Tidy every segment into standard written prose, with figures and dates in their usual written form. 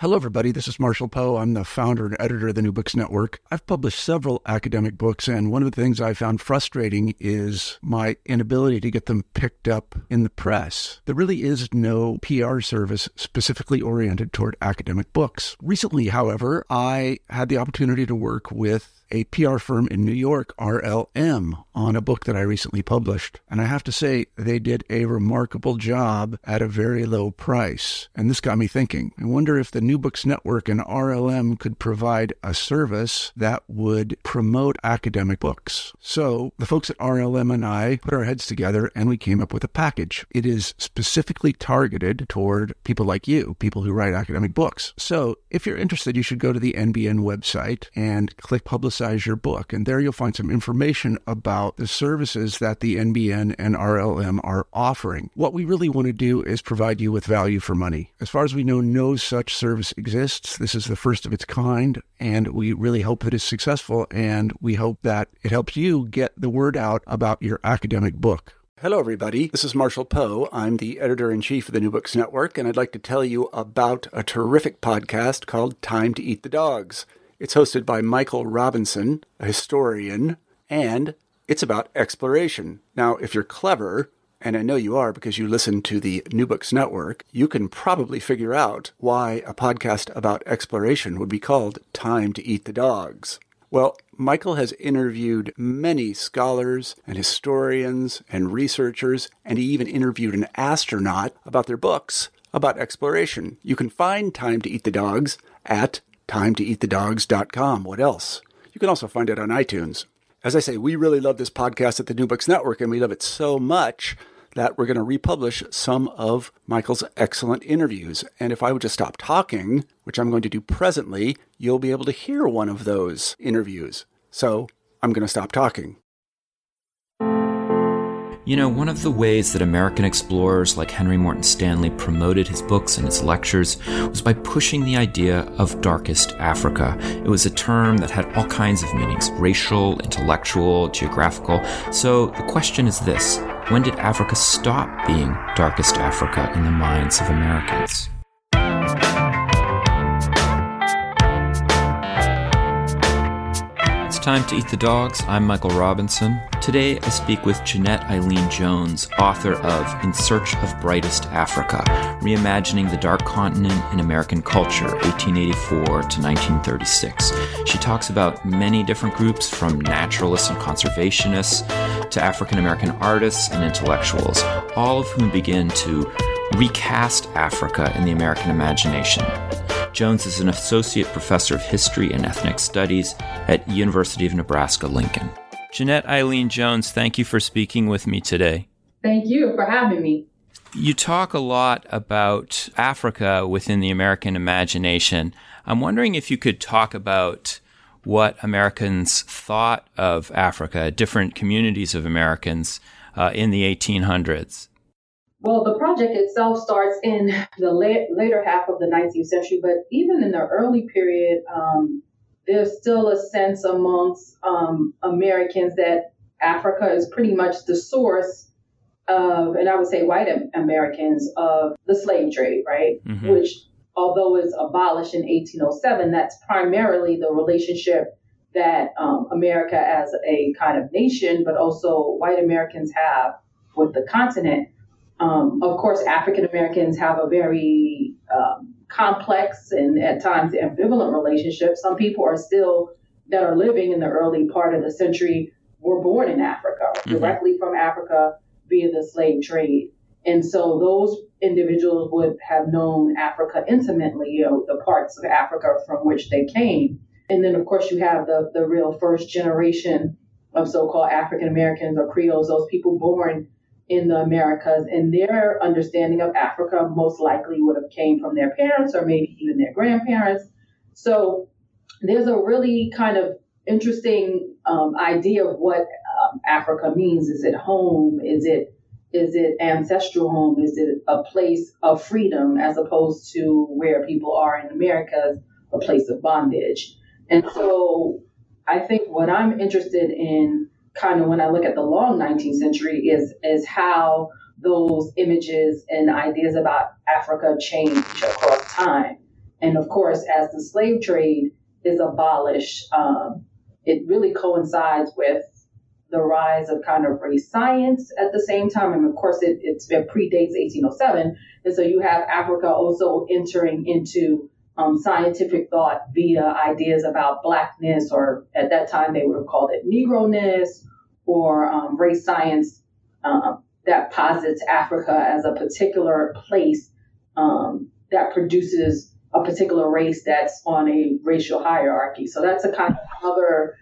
Hello, everybody. This is Marshall Poe. I'm the founder and editor of the New Books Network. I've published several academic books, and one of the things I found frustrating is my inability to get them picked up in the press. There really is no PR service specifically oriented toward academic books. Recently, however, I had the opportunity to work with a PR firm in New York, RLM, on a book that I recently published. And I have to say, they did a remarkable job at a very low price. And this got me thinking. I wonder if the New Books Network and RLM could provide a service that would promote academic books. So the folks at RLM and I put our heads together and we came up with a package. It is specifically targeted toward people like you, people who write academic books. So if you're interested, you should go to the NBN website and click Publicize Your Book. And there you'll find some information about the services that the NBN and RLM are offering. What we really want to do is provide you with value for money. As far as we know, no such service exists. This is the first of its kind, and we really hope that it's successful, and we hope that it helps you get the word out about your academic book. Hello, everybody. This is Marshall Poe. I'm the editor-in-chief of the New Books Network, and I'd like to tell you about a terrific podcast called Time to Eat the Dogs. It's hosted by Michael Robinson, a historian, and it's about exploration. Now, if you're clever, and I know you are because you listen to the New Books Network, you can probably figure out why a podcast about exploration would be called Time to Eat the Dogs. Well, Michael has interviewed many scholars and historians and researchers, and he even interviewed an astronaut about their books about exploration. You can find Time to Eat the Dogs at timetoeatthedogs.com. What else? You can also find it on iTunes. As I say, we really love this podcast at the New Books Network, and we love it so much that we're going to republish some of Michael's excellent interviews. And if I would just stop talking, which I'm going to do presently, you'll be able to hear one of those interviews. So I'm going to stop talking. You know, one of the ways that American explorers like Henry Morton Stanley promoted his books and his lectures was by pushing the idea of Darkest Africa. It was a term that had all kinds of meanings: racial, intellectual, geographical. So the question is this: when did Africa stop being Darkest Africa in the minds of Americans? Time to Eat the Dogs. I'm Michael Robinson. Today I speak with Jeanette Eileen Jones, author of In Search of Brightest Africa, Reimagining the Dark Continent in American Culture, 1884 to 1936. She talks about many different groups, from naturalists and conservationists to African American artists and intellectuals, all of whom begin to recast Africa in the American imagination. Jones is an associate professor of history and ethnic studies at University of Nebraska-Lincoln. Jeanette Eileen Jones, thank you for speaking with me today. Thank you for having me. You talk a lot about Africa within the American imagination. I'm wondering if you could talk about what Americans thought of Africa, different communities of Americans in the 1800s. Well, the project itself starts in the later half of the 19th century, but even in the early period, there's still a sense amongst Americans that Africa is pretty much the source of, and I would say white Americans, of the slave trade, right? Mm-hmm. Which, although it's abolished in 1807, that's primarily the relationship that America as a kind of nation, but also white Americans have with the continent. Of course, African Americans have a very complex and at times ambivalent relationship. Some people are still, that are living in the early part of the century, were born in Africa, directly from Africa via the slave trade. And so those individuals would have known Africa intimately, you know, the parts of Africa from which they came. And then, of course, you have the real first generation of so-called African Americans or Creoles, those people born in the Americas, and their understanding of Africa most likely would have came from their parents or maybe even their grandparents. So there's a really kind of interesting idea of what Africa means. Is it home? Is it ancestral home? Is it a place of freedom as opposed to where people are in America, a place of bondage? And so I think what I'm interested in kind of when I look at the long 19th century is how those images and ideas about Africa change across time. And of course, as the slave trade is abolished, it really coincides with the rise of kind of race science at the same time. And of course, it predates 1807. And so you have Africa also entering into scientific thought via ideas about Blackness, or at that time they would have called it Negroness, or race science that posits Africa as a particular place that produces a particular race that's on a racial hierarchy. So that's a kind of other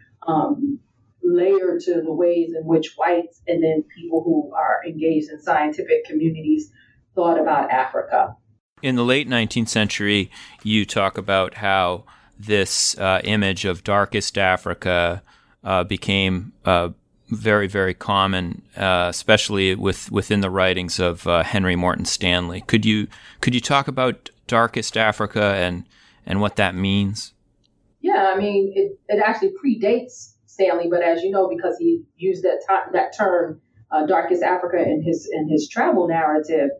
layer to the ways in which whites and then people who are engaged in scientific communities thought about Africa. In the late 19th century, you talk about how this image of darkest Africa became very, very common, especially within the writings of Henry Morton Stanley. Could you talk about darkest Africa and what that means? Yeah, I mean, it actually predates Stanley, but as you know, because he used that term, darkest Africa, in his travel narrative,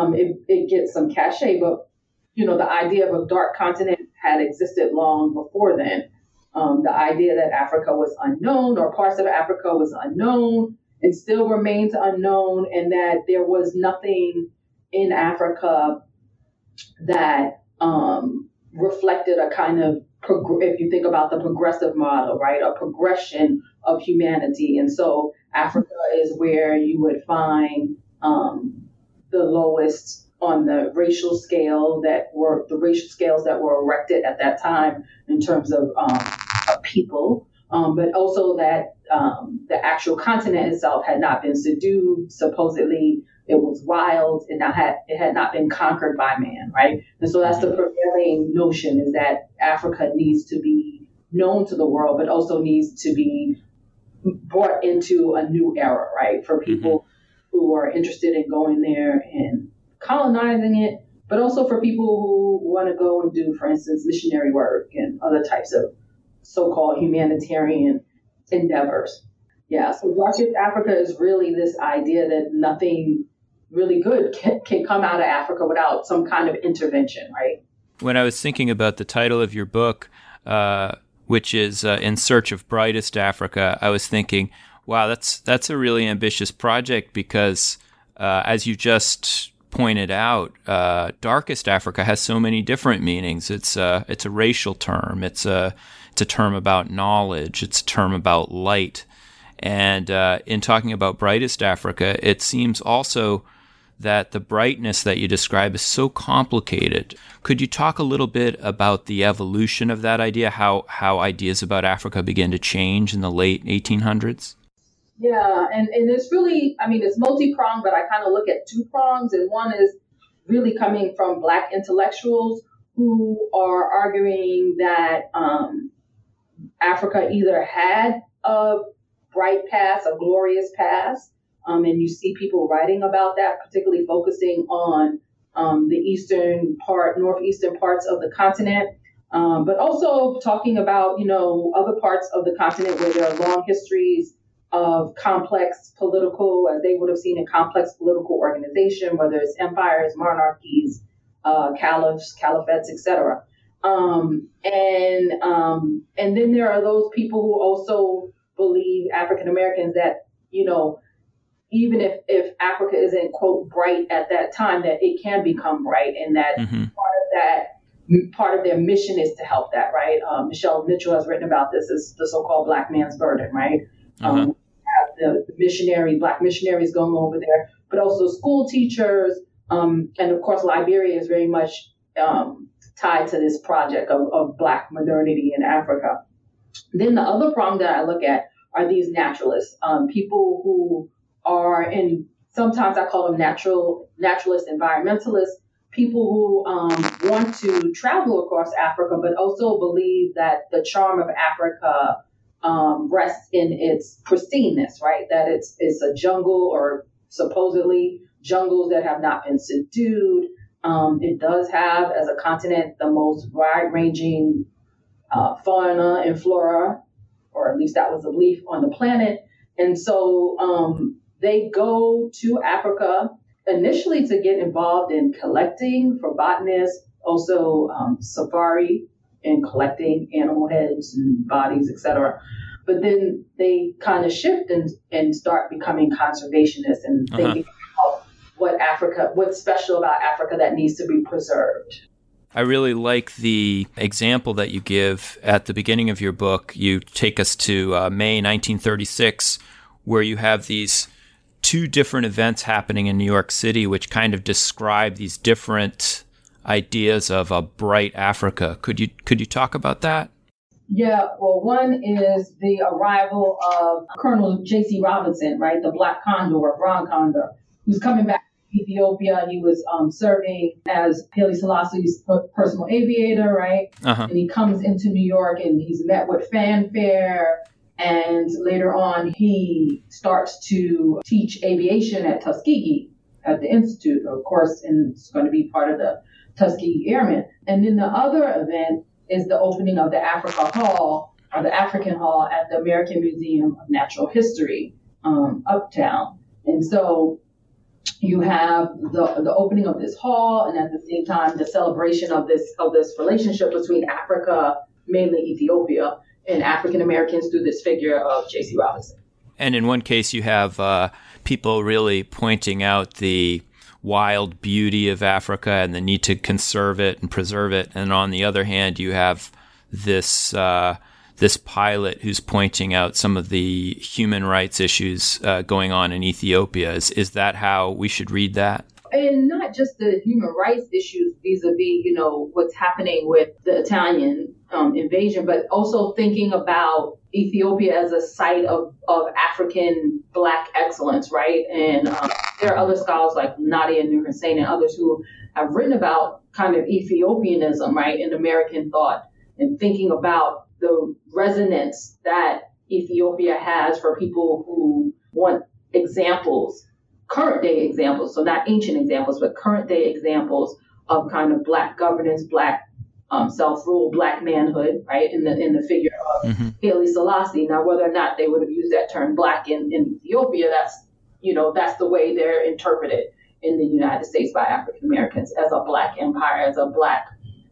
it gets some cachet. But the idea of a dark continent had existed long before then. The idea that Africa was unknown, or parts of Africa was unknown and still remains unknown, and that there was nothing in Africa that reflected a kind of, if you think about the progressive model, right, a progression of humanity. And so Africa is where you would find the lowest on the racial scale that were erected at that time in terms of people, but also that the actual continent itself had not been subdued. Supposedly, it was wild and it had not been conquered by man, right? And so that's the prevailing notion, is that Africa needs to be known to the world, but also needs to be brought into a new era, right? For people who are interested in going there and colonizing it, but also for people who want to go and do, for instance, missionary work and other types of so-called humanitarian endeavors. Yeah, so darkest Africa is really this idea that nothing really good can come out of Africa without some kind of intervention, right? When I was thinking about the title of your book, which is In Search of Brightest Africa, I was thinking, wow, that's a really ambitious project, because as you just pointed out, darkest Africa has so many different meanings. It's a racial term. It's a term about knowledge. It's a term about light. And in talking about brightest Africa, it seems also that the brightness that you describe is so complicated. Could you talk a little bit about the evolution of that idea, how ideas about Africa began to change in the late 1800s? Yeah, and it's really, I mean, it's multi-pronged, but I kind of look at two prongs. And one is really coming from Black intellectuals who are arguing that Africa either had a bright past, a glorious past, and you see people writing about that, particularly focusing on the northeastern parts of the continent, but also talking about, other parts of the continent where there are long histories of complex political, as they would have seen, a complex political organization, whether it's empires, monarchies, caliphates, etc. And then there are those people who also believe, African Americans, that, even if Africa isn't, quote, bright at that time, that it can become bright, and that part of their mission is to help that, right? Michelle Mitchell has written about this as the so-called Black man's burden, right? Have the Black missionaries going over there, but also school teachers. And of course, Liberia is very much tied to this project of Black modernity in Africa. Then the other prong that I look at are these naturalists, people who are sometimes I call them naturalist environmentalists, people who want to travel across Africa, but also believe that the charm of Africa rests in its pristineness, right? That it's a jungle, or supposedly jungles that have not been subdued. It does have, as a continent, the most wide-ranging fauna and flora, or at least that was the belief on the planet. And so they go to Africa initially to get involved in collecting, for botanists, also safari and collecting animal heads and bodies, etc. But then they kind of shift and start becoming conservationists and thinking about what's special about Africa that needs to be preserved. I really like the example that you give at the beginning of your book. You take us to May 1936, where you have these two different events happening in New York City, which kind of describe these different ideas of a bright Africa. Could you talk about that? Yeah, well, one is the arrival of Colonel J.C. Robinson, right, the Black Condor, Brown Condor, who's coming back to Ethiopia. He was serving as Haile Selassie's personal aviator, right? And he comes into New York and he's met with fanfare. And later on, he starts to teach aviation at Tuskegee at the Institute, of course, and it's going to be part of the Tuskegee Airmen. And then the other event is the opening of the Africa Hall, or the African Hall at the American Museum of Natural History, uptown. And so you have the opening of this hall, and at the same time, the celebration of this relationship between Africa, mainly Ethiopia, and African Americans through this figure of J.C. Robinson. And in one case, you have people really pointing out the wild beauty of Africa and the need to conserve it and preserve it. And on the other hand, you have this pilot who's pointing out some of the human rights issues going on in Ethiopia. Is that how we should read that? And not just the human rights issues vis-a-vis, what's happening with the Italian invasion, but also thinking about Ethiopia as a site of African Black excellence, right? And there are other scholars like Nadia Nur-Hussein and others who have written about kind of Ethiopianism, right, in American thought, and thinking about the resonance that Ethiopia has for people who want examples, current day examples, so not ancient examples, but current day examples of kind of Black governance, Black self-rule, Black manhood, right, in the figure of Haile Selassie. Now, whether or not they would have used that term Black in Ethiopia, that's the way they're interpreted in the United States by African Americans, as a Black empire, as a Black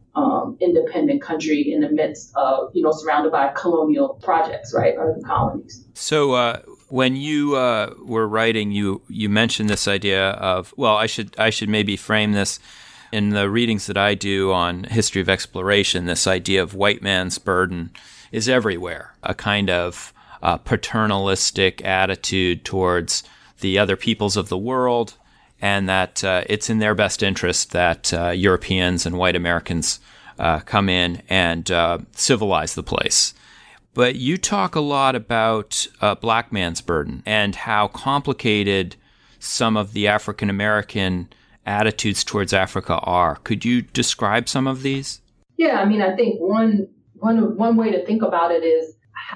independent country in the midst of, surrounded by colonial projects, right, or the colonies. So when you were writing, you mentioned this idea of, well, I should maybe frame this. In the readings that I do on history of exploration, this idea of white man's burden is everywhere, a kind of paternalistic attitude towards the other peoples of the world, and that it's in their best interest that Europeans and white Americans come in and civilize the place. But you talk a lot about Black man's burden and how complicated some of the African American attitudes towards Africa are. Could you describe some of these? Yeah, I mean, I think one way to think about it is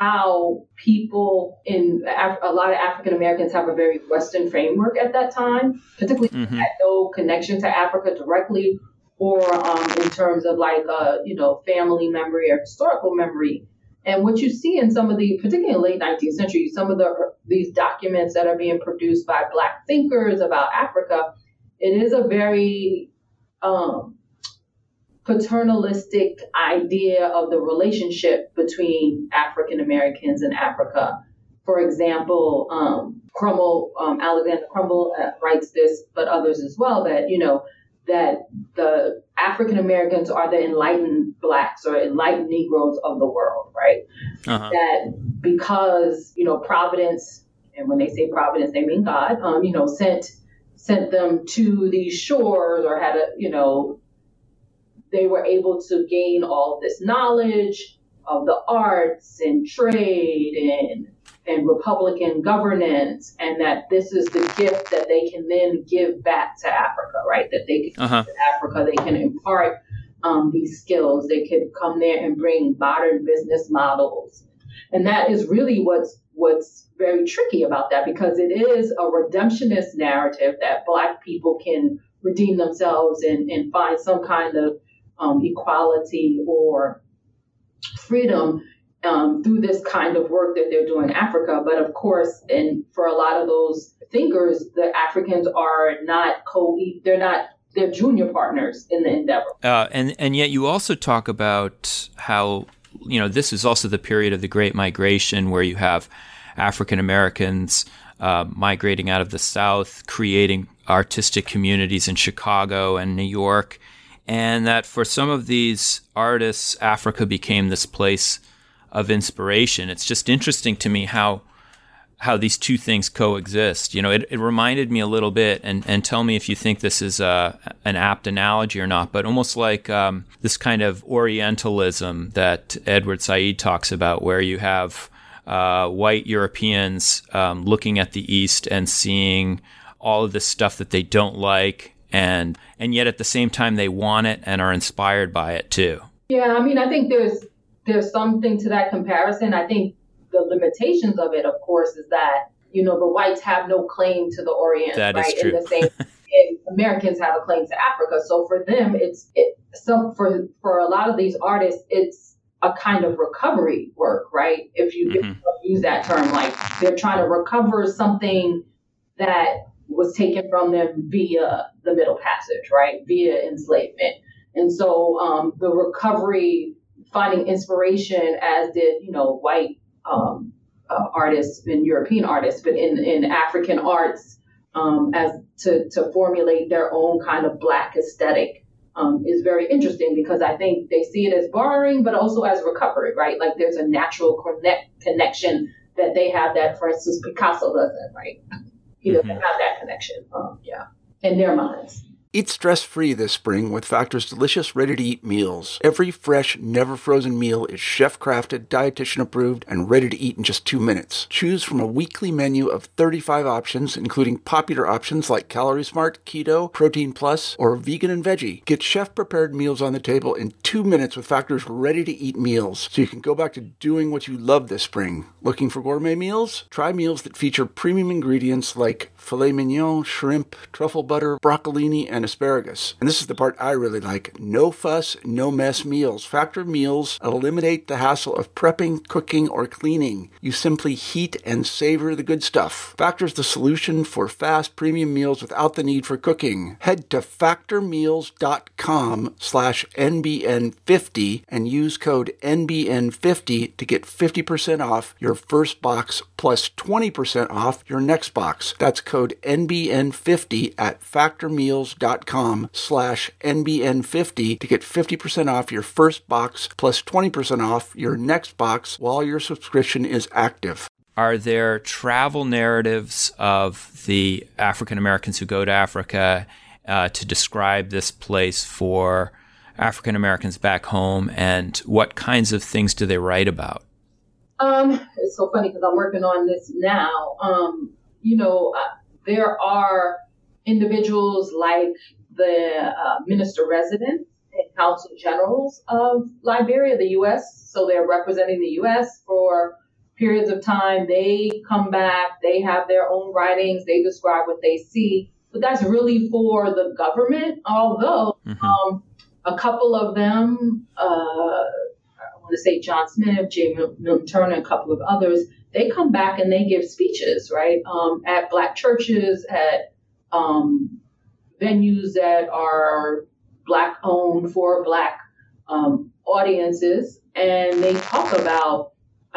how people a lot of African Americans have a very Western framework at that time, particularly had no connection to Africa directly, or in terms of family memory or historical memory. And what you see in some of particularly in the late 19th century, some of these documents that are being produced by Black thinkers about Africa, it is a very paternalistic idea of the relationship between African Americans and Africa. For example, Alexander Crummell writes this, but others as well, that the African Americans are the enlightened Blacks or enlightened Negroes of the world, right? That because Providence, and when they say Providence, they mean God, sent them to these shores, or they were able to gain all of this knowledge of the arts and trade and Republican governance, and that this is the gift that they can then give back to Africa, right? That they can give to Africa, they can impart these skills. They could come there and bring modern business models. And that is really what's very tricky about that, because it is a redemptionist narrative that Black people can redeem themselves and find some kind of equality or freedom through this kind of work that they're doing in Africa. But of course, and for a lot of those thinkers, the Africans are not they're not they're junior partners in the endeavor. And yet you also talk about how, this is also the period of the Great Migration where you have African Americans migrating out of the South, creating artistic communities in Chicago and New York, and that for some of these artists, Africa became this place of inspiration. It's just interesting to me how these two things coexist. It reminded me a little bit, and tell me if you think this is an apt analogy or not, but almost like this kind of Orientalism that Edward Said talks about, where you have white Europeans looking at the East and seeing all of this stuff that they don't like, and yet at the same time they want it and are inspired by it too. Yeah, I think there's something to that comparison. I think the limitations of it, of course, is that, the whites have no claim to the Orient, that right? Is true. In the same, Americans have a claim to Africa. So for them, for a lot of these artists, it's a kind of recovery work, right? If you use that term, like they're trying to recover something that was taken from them via the Middle Passage, right? Via enslavement. And so the recovery, finding inspiration, as did, white artists and European artists, but in African arts, as to formulate their own kind of Black aesthetic, is very interesting, because I think they see it as borrowing, but also as recovery, right? Like there's a natural connection that they have that, for instance, Picasso doesn't, right? He doesn't have that connection, in their minds. Eat stress-free this spring with Factor's delicious, ready-to-eat meals. Every fresh, never-frozen meal is chef-crafted, dietitian-approved, and ready to eat in just 2 minutes. Choose from a weekly menu of 35 options, including popular options like Calorie Smart, Keto, Protein Plus, or Vegan and Veggie. Get chef-prepared meals on the table in 2 minutes with Factor's ready-to-eat meals, so you can go back to doing what you love this spring. Looking for gourmet meals? Try meals that feature premium ingredients like filet mignon, shrimp, truffle butter, broccolini, and asparagus. And this is the part I really like. No fuss, no mess meals. Factor meals eliminate the hassle of prepping, cooking, or cleaning. You simply heat and savor the good stuff. Factor's the solution for fast premium meals without the need for cooking. Head to factormeals.com/NBN50 and use code NBN50 to get 50% off your first box plus 20% off your next box. That's code NBN50 at factormeals.com/NBN50 to get 50% off your first box plus 20% off your next box while your subscription is active. Are there travel narratives of the African Americans who go to Africa to describe this place for African Americans back home, and what kinds of things do they write about? It's so funny because I'm working on this now. There are individuals like the minister residents and consul generals of Liberia, the U.S. So they're representing the U.S. for periods of time. They come back. They have their own writings. They describe what they see. But that's really for the government, although a couple of them, I want to say John Smith, J. Milton Turner, and a couple of others, they come back and they give speeches, right, at Black churches, at venues that are Black-owned for Black audiences, and they talk about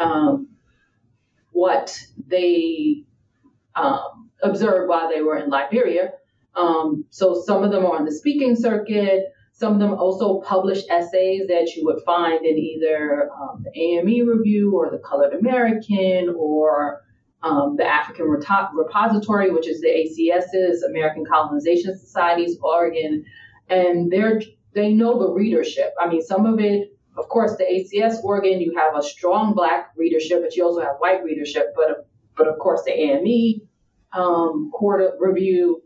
what they observed while they were in Liberia. So some of them are on the speaking circuit. Some of them also publish essays that you would find in either the AME Review or the Colored American or the African Repository, which is the ACS's, American Colonization Society's organ. And they know the readership. I mean, some of it, of course, the ACS organ, you have a strong Black readership, but you also have white readership. But of course, the AME Court Review,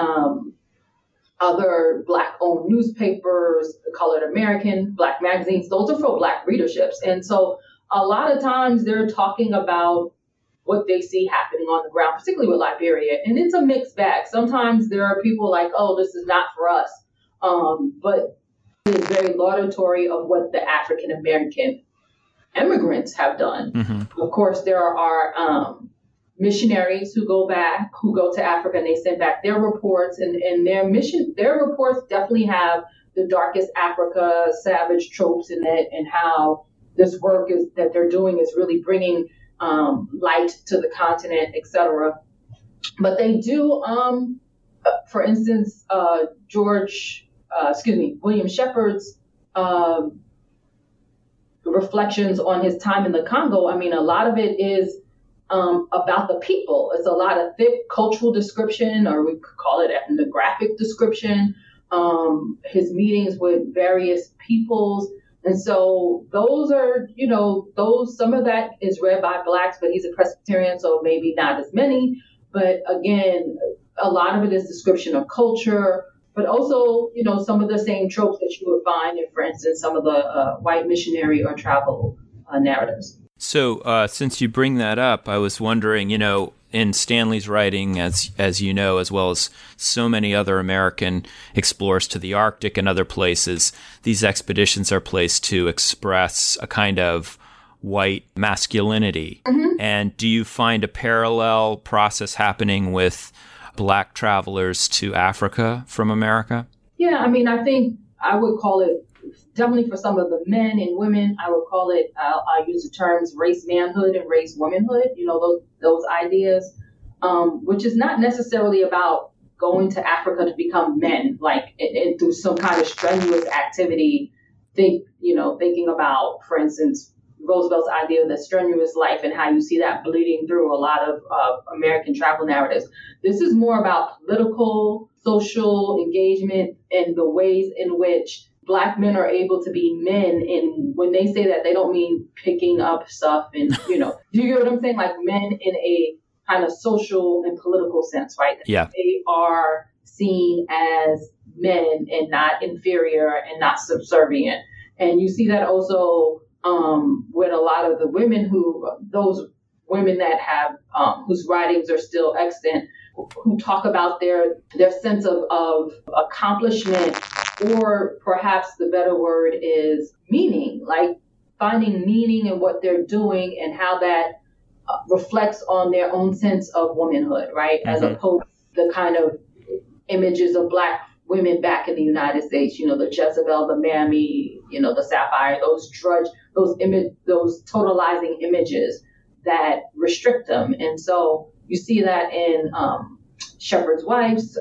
other Black-owned newspapers, the Colored American, Black magazines, those are for Black readerships. And so a lot of times they're talking about what they see happening on the ground, particularly with Liberia. And it's a mixed bag. Sometimes there are people like, oh, this is not for us. But it's very laudatory of what the African American immigrants have done. Mm-hmm. Of course, there are, missionaries who go to Africa, and they send back their reports, and their reports definitely have the darkest Africa savage tropes in it, and how this work that they're doing is really bringing light to the continent, etc. But they do, for instance, William Shepard's reflections on his time in the Congo. I mean, a lot of it is about the people. It's a lot of thick cultural description, or we could call it ethnographic description, his meetings with various peoples. And so those are, some of that is read by Blacks, but he's a Presbyterian, so maybe not as many. But again, a lot of it is description of culture, but also, some of the same tropes that you would find in, for instance, some of the white missionary or travel narratives. So since you bring that up, I was wondering, in Stanley's writing, as you know, as well as so many other American explorers to the Arctic and other places, these expeditions are placed to express a kind of white masculinity. Mm-hmm. And do you find a parallel process happening with Black travelers to Africa from America? Yeah, I mean, I think I would call it, definitely for some of the men and women, I would call it, I'll use the terms race manhood and race womanhood, those ideas, which is not necessarily about going to Africa to become men, like and through some kind of strenuous activity, thinking about, for instance, Roosevelt's idea of the strenuous life and how you see that bleeding through a lot of American travel narratives. This is more about political, social engagement and the ways in which Black men are able to be men. And when they say that, they don't mean picking up stuff and, do you get what I'm saying? Like men in a kind of social and political sense, right? Yeah. They are seen as men and not inferior and not subservient. And you see that also with a lot of the women those women that have, whose writings are still extant, who talk about their sense of accomplishment, or perhaps the better word is meaning, like finding meaning in what they're doing and how that reflects on their own sense of womanhood, right? Mm-hmm. As opposed to the kind of images of Black women back in the United States, the Jezebel, the Mammy, the Sapphire, those totalizing images that restrict them. And so you see that in Shepard's wife's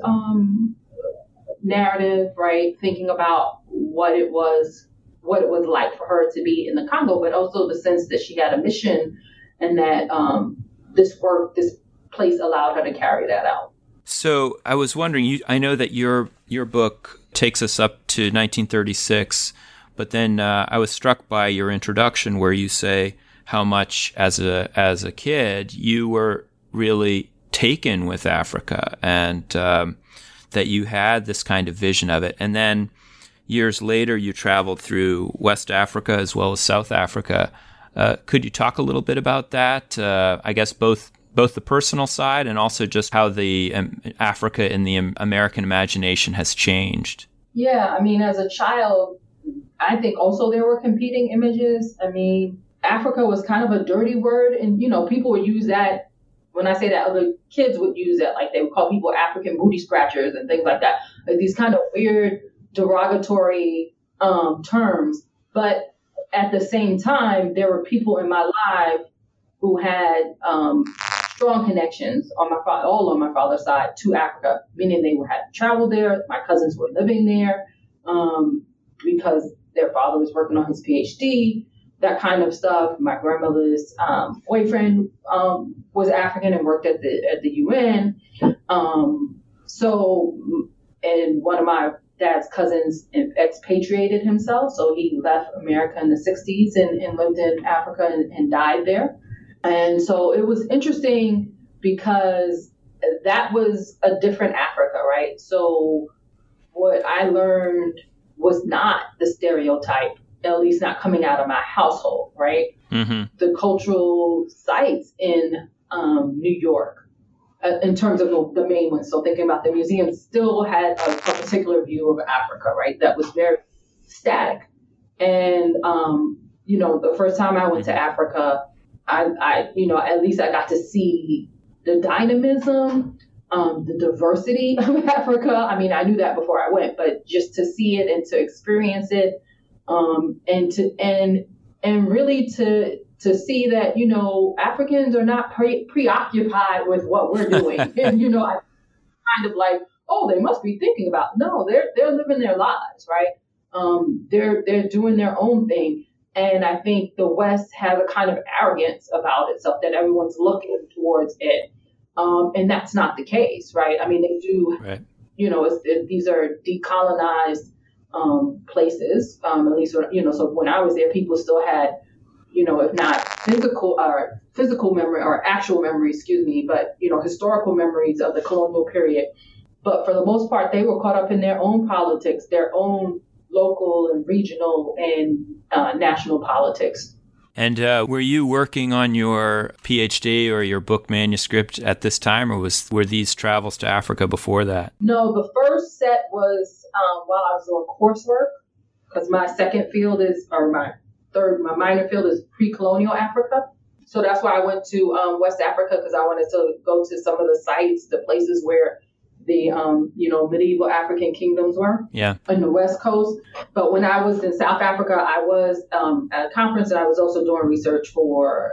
narrative, right? Thinking about what it was like for her to be in the Congo, but also the sense that she had a mission and that this place allowed her to carry that out. So I was wondering, I know that your book takes us up to 1936, but then I was struck by your introduction where you say how much as a kid you were really taken with Africa and that you had this kind of vision of it. And then years later, you traveled through West Africa as well as South Africa. Could you talk a little bit about that? I guess both the personal side and also just how the Africa in the American imagination has changed. Yeah, I mean, as a child, I think also there were competing images. I mean, Africa was kind of a dirty word, and people would use that. When I say that, other kids would use it, like they would call people African booty scratchers and things like that. Like these kind of weird, derogatory terms. But at the same time, there were people in my life who had strong connections all on my father's side to Africa, meaning they had traveled there. My cousins were living there because their father was working on his PhD. That kind of stuff. My grandmother's boyfriend was African and worked at the UN. And one of my dad's cousins expatriated himself, so he left America in the 60s and lived in Africa and died there. And so it was interesting because that was a different Africa, right? So what I learned was not the stereotype, at least not coming out of my household, right? Mm-hmm. The cultural sites in New York, in terms of the main ones, so thinking about the museum, still had a particular view of Africa, right? That was very static. And, the first time I went to Africa, I at least I got to see the dynamism, the diversity of Africa. I mean, I knew that before I went, but just to see it and to experience it, and really to see that, you know, Africans are not preoccupied with what we're doing. And, you know, I kind of like, oh, they must be thinking about, no, they're living their lives, right? They're doing their own thing. And I think the West has a kind of arrogance about itself that everyone's looking towards it. And that's not the case, right? I mean, they do, right. You know, these are decolonized places, at least, you know, so when I was there, people still had, you know, if not physical memory or actual memory, but, you know, historical memories of the colonial period. But for the most part, they were caught up in their own politics, their own local and regional and national politics. And were you working on your PhD or your book manuscript at this time, or were these travels to Africa before that? No, the first set was while I was doing coursework, because my second field my minor field is pre-colonial Africa. So that's why I went to West Africa, because I wanted to go to some of the sites, the places where the medieval African kingdoms were in the West Coast. But when I was in South Africa, I was at a conference, and I was also doing research for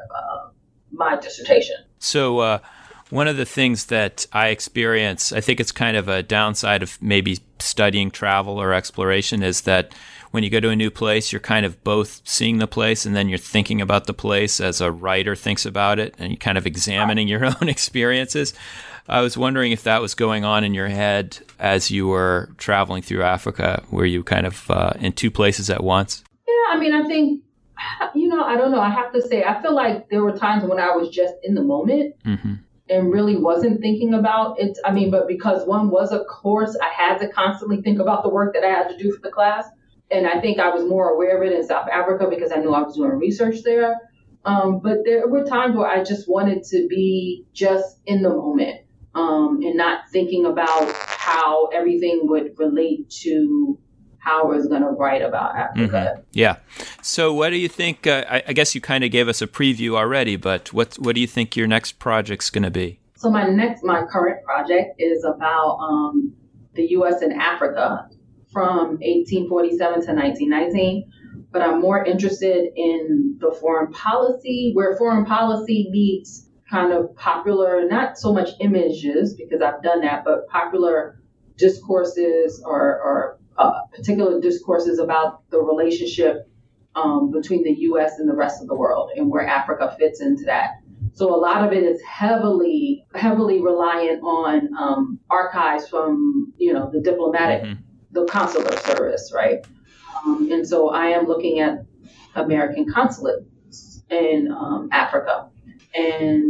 my dissertation. So one of the things that I experience, I think it's kind of a downside of maybe studying travel or exploration, is that when you go to a new place, you're kind of both seeing the place and then you're thinking about the place as a writer thinks about it, and you're kind of examining your own experiences. I was wondering if that was going on in your head as you were traveling through Africa. Were you kind of in two places at once? Yeah, I mean, I think, you know, I don't know. I have to say, I feel like there were times when I was just in the moment and really wasn't thinking about it. I mean, but because one was a course, I had to constantly think about the work that I had to do for the class. And I think I was more aware of it in South Africa because I knew I was doing research there. But there were times where I just wanted to be just in the moment. And not thinking about how everything would relate to how I was going to write about Africa. Yeah. So what do you think, I guess you kind of gave us a preview already, but what do you think your next project's going to be? So my current project is about the U.S. and Africa from 1847 to 1919. But I'm more interested in the foreign policy, where foreign policy meets kind of popular, not so much images, because I've done that, but popular discourses or particular discourses about the relationship between the U.S. and the rest of the world, and where Africa fits into that. So a lot of it is heavily reliant on archives from, you know, the diplomatic, the consular service, right? And so I am looking at American consulates in Africa. And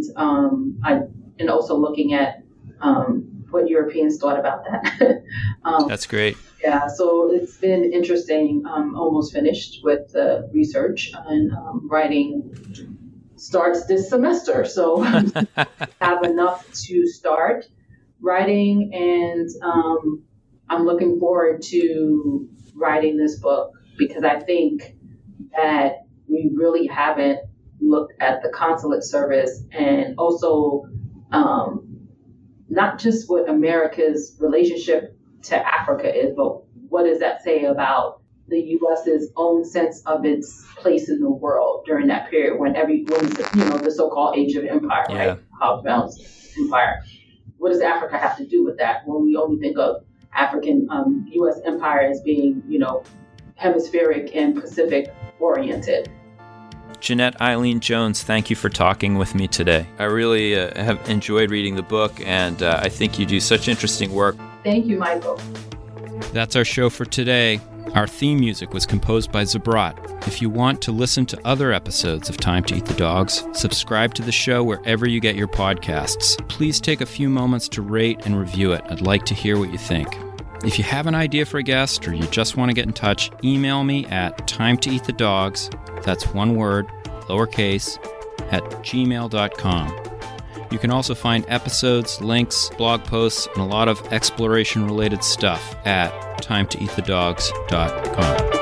also looking at what Europeans thought about that. That's great. Yeah, so it's been interesting. Almost finished with the research, and writing starts this semester. So have enough to start writing, and I'm looking forward to writing this book, because I think that we really haven't looked at the consulate service, and also not just what America's relationship to Africa is, but what does that say about the U.S.'s own sense of its place in the world during that period when the so-called Age of Empire, right? Hobbes Balanced Empire. What does Africa have to do with that when we only think of African U.S. empire as being, you know, hemispheric and Pacific oriented? Jeanette Eileen Jones, thank you for talking with me today. I really have enjoyed reading the book, and I think you do such interesting work. Thank you, Michael. That's our show for today. Our theme music was composed by Zabrat. If you want to listen to other episodes of Time to Eat the Dogs, subscribe to the show wherever you get your podcasts. Please take a few moments to rate and review it. I'd like to hear what you think. If you have an idea for a guest, or you just want to get in touch, email me at timetoeatthedogs, that's one word, lowercase, @gmail.com. You can also find episodes, links, blog posts, and a lot of exploration-related stuff at timetoeatthedogs.com.